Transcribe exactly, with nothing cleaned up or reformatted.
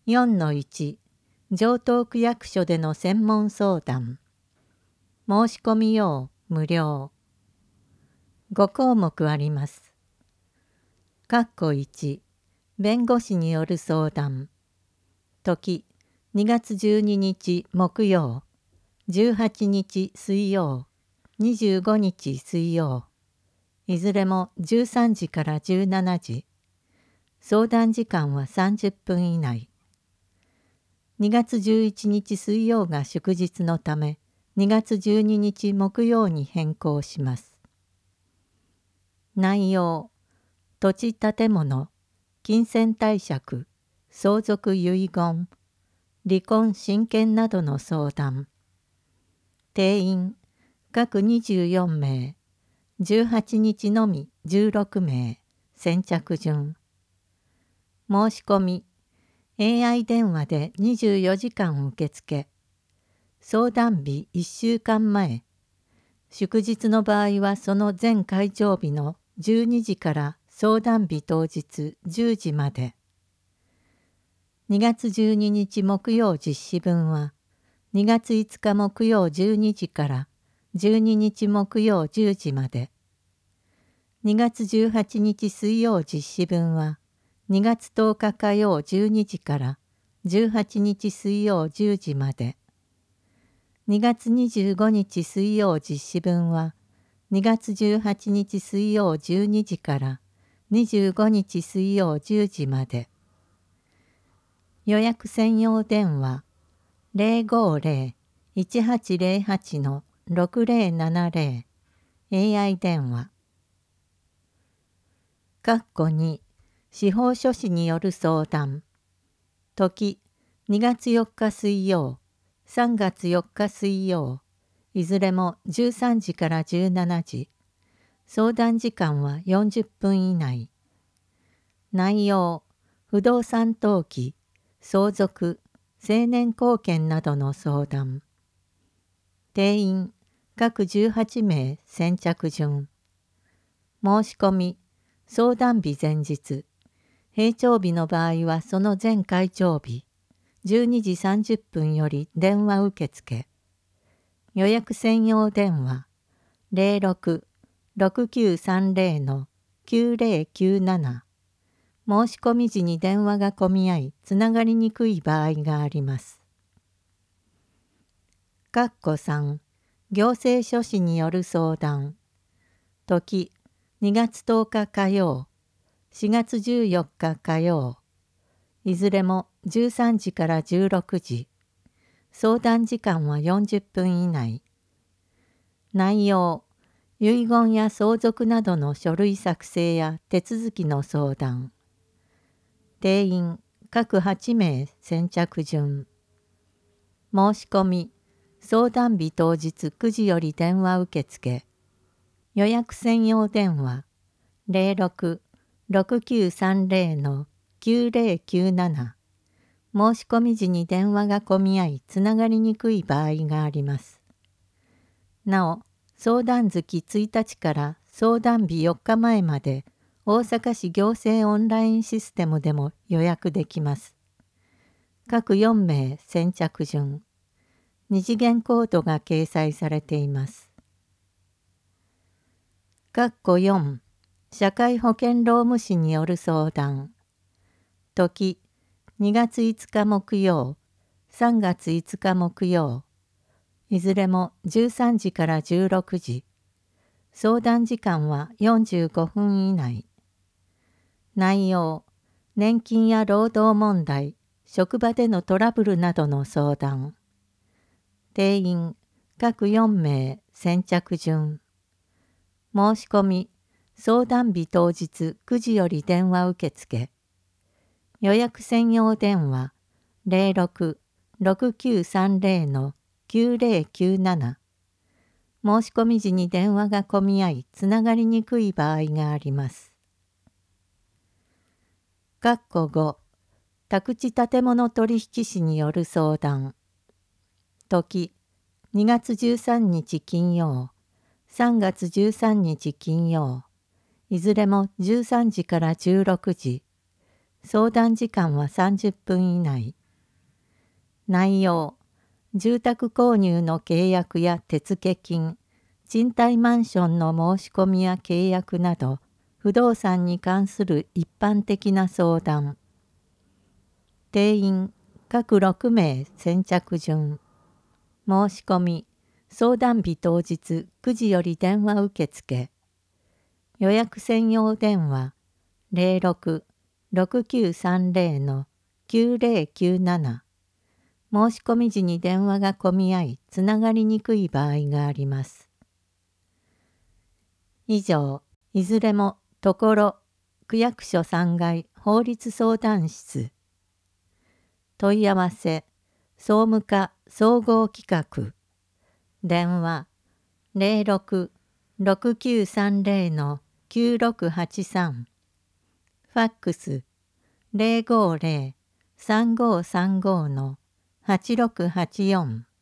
よんのいち 城東区役所での専門相談。申し込み用無料。ご項目あります。括弧いち弁護士による相談。時にがつじゅうににち木曜、じゅうはちにち水曜、にじゅうごにち水曜。いずれもじゅうさんじからじゅうしちじ。相談時間はさんじゅっぷん以内。にがつじゅういちにち水曜が祝日のため、にがつじゅうににち木曜に変更します。内容、土地建物、金銭貸借、相続遺言、離婚親権などの相談。定員、各にじゅうよんめい、じゅうはちにちのみじゅうろくめい、先着順。申し込み、エーアイ 電話でにじゅうよじかん受付。相談日いっしゅうかんまえ。祝日の場合はその前開帳日のじゅうにじから相談日当日じゅうじまで。にがつじゅうににち木曜実施分はにがついつか木曜じゅうにじからじゅうににち木曜じゅうじまで。にがつじゅうはちにち水曜実施分はにがつとおか火曜じゅうにじからじゅうはちにち水曜じゅうじまで。にがつにじゅうごにち水曜実施分はにがつじゅうはちにち水曜じゅうにじからにじゅうごにち水曜じゅうじまで。予約専用電話 ゼロごゼロ いちはちゼロはち ろくゼロななゼロ エーアイ 電話。括弧に司法書士による相談。時にがつよっか水曜、さんがつよっか水曜、いずれもじゅうさんじからじゅうしちじ。相談時間はよんじゅっぷん以内。内容、不動産登記、相続、成年後見などの相談。定員、各じゅうはちめい、先着順。申し込み、相談日前日。閉帳日の場合はその前開帳日、じゅうにじさんじゅっぷんより電話受付。予約専用電話 ゼロろく ろくきゅうさんゼロ きゅうゼロきゅうなな。申し込み時に電話が混み合い、つながりにくい場合があります。括弧さん行政書士による相談。時にがつとおか火曜、しがつじゅうよっか火曜。いずれもじゅうさんじからじゅうろくじ。相談時間はよんじゅっぷん以内。内容、遺言や相続などの書類作成や手続きの相談。定員、各はちめい、先着順。申し込み、相談日当日くじより電話受付。予約専用電話 ゼロろく ろくきゅうさんゼロ きゅうゼロきゅうなな。申し込み時に電話が混み合い、つながりにくい場合があります。なお、相談月ついたちから相談日よっかまえまで、大阪市行政オンラインシステムでも予約できます。各よんめい先着順。二次元コードが掲載されています。括弧よん社会保険労務士による相談。時にがついつか木曜、さんがついつか木曜。いずれもじゅうさんじからじゅうろくじ。相談時間はよんじゅうごふん以内。内容、年金や労働問題、職場でのトラブルなどの相談。定員、各よんめい、先着順。申し込み、相談日当日くじより電話受付。予約専用電話ゼロろく ろくきゅうさんゼロ きゅうゼロきゅうなな。申し込み時に電話が混み合い、つながりにくい場合があります。括弧ご宅地建物取引士による相談。時にがつじゅうさんにち金曜、さんがつじゅうさんにち金曜。いずれもじゅうさんじからじゅうろくじ。 相談時間はさんじゅっぷん以内。内容、住宅購入の契約や手付金、賃貸マンションの申し込みや契約など、不動産に関する一般的な相談。定員、各ろくめい先着順。申し込み、相談日当日くじより電話受付。予約専用電話、ゼロろく ろくきゅうさんゼロ きゅうゼロきゅうなな。申し込み時に電話が混み合い、つながりにくい場合があります。以上、いずれもところ区役所さんがい法律相談室。問い合わせ、総務課総合企画。電話、ゼロろく ろくきゅうさんゼロ きゅうろくはちさん。ファックス、ゼロごゼロ さんごさんご はちろくはちよん。